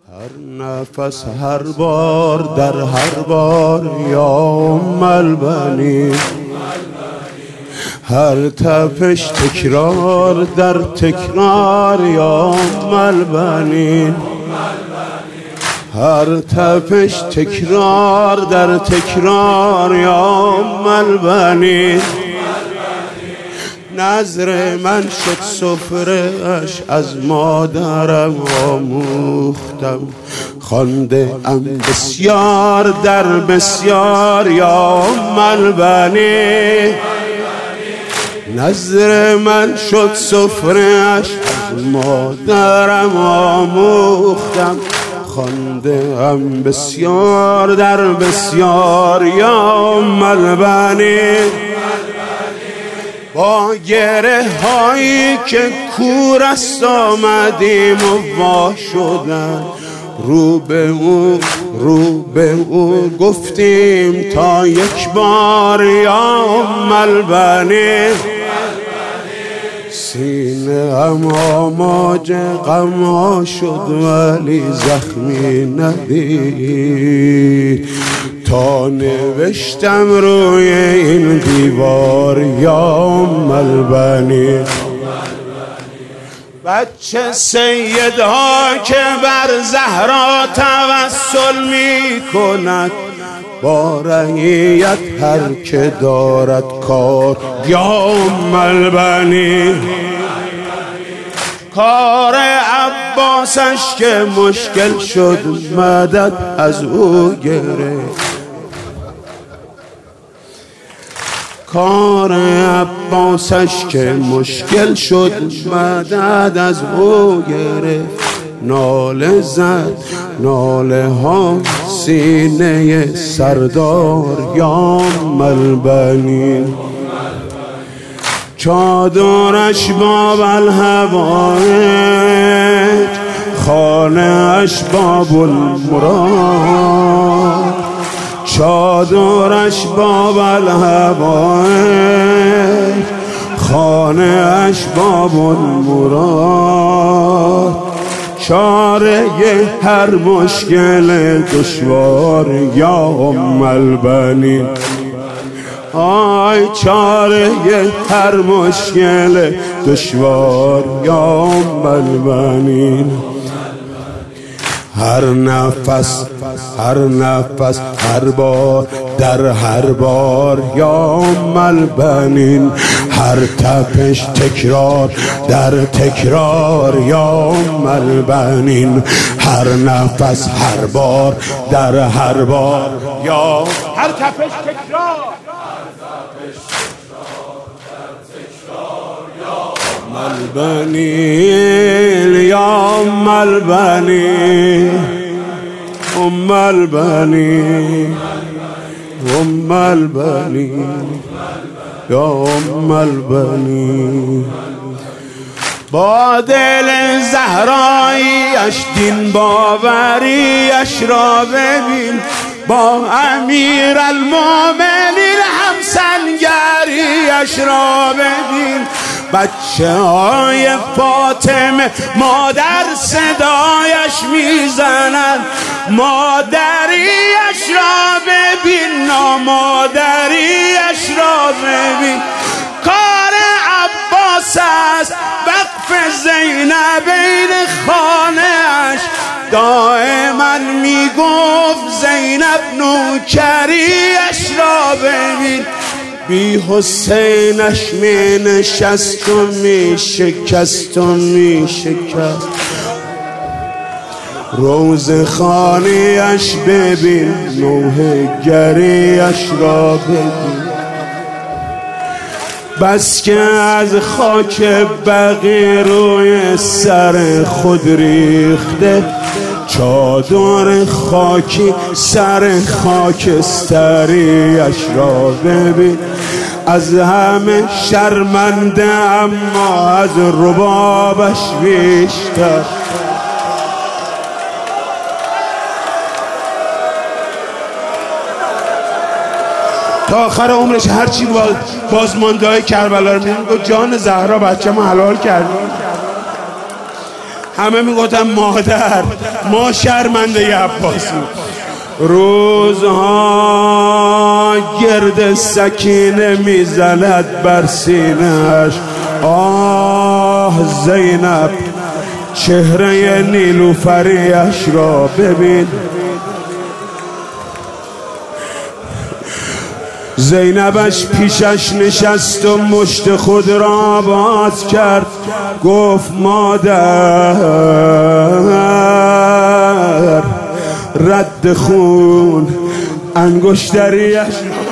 هر نفس هر بار در هر بار یا ام البنین، هر تپش تکرار در تکرار یا ام البنین، هر تپش تکرار در تکرار یا ام البنین. نظر من شد سفره‌اش از مادرم آموختم، خوانده ام بسیار در بسیار یا ام البنین. نظر من شد سفره‌اش از مادرم آموختم، خوانده ام بسیار در بسیار یا ام البنین. با گره هایی که کور است آمدیم و وا شدن، رو به او گفتیم تا یک بار یا ام البنین. سینه ام آماج غم ها شد ولی زخمی ندید، تا نوشتم روی این دیوار یا ام البنین. بچه سیدها که بر زهرا توسل می کند، با رعیت هر که دارد کار یا ام البنین. کار عباسش که مشکل شد مدد از او گرفت، کار عباسش که مشکل شد مدد از او گرفت. ناله زد ناله ها سینه سردار یا ام البنین. چادرش باب الهوایج، خانه اش باب المراد، چادرش باب الهوایج، خانه اش باب المراد. چاره هر مشکل دشوار یا ام البنین، آی چاره هر مشکل دشوار یا ام البنین. هر نفس هر بار در هر بار یا ام البنین، هر تپش تکرار در تکرار یا ام البنین. هر نفس هر بار در هر بار یا هر تپش تکرار البنین یا ام البنین، ام البنین، ام البنین یا ام البنین. با دل زهراییش دین باوریش را ببین، با امیر المومنین همسنگریش را ببین. بچه های فاطمه مادر صدایش میزنن، مادریش را ببین، نامادریش را ببین. کار عباس است وقف زینبین خانه‌اش، دائما میگفت زینب نوکریش را ببین. بی حسینش می نشست و می شکست و می شکست، روز خانیش ببین، نوحه گریش را ببین. بس که از خاک بقی روی سر خود ریخته، چادر خاکی سر خاکستریش را ببین. از همه شرمنده اما از ربابش بیشتر. تا آخر عمرش هرچی بازمانده های کربلا رو می‌بینیم، گفت جان زهرا بچه‌مو حلال کردی. همه میگفتن مادر، ما شرمنده عباسی. روزها گرد سکینه میزند بر سینه‌اش. آه زینب چهره نیلوفریش را ببین. زینبش پیشش نشست و مشت خود را باز کرد، گفت مادر رد خون انگشتریش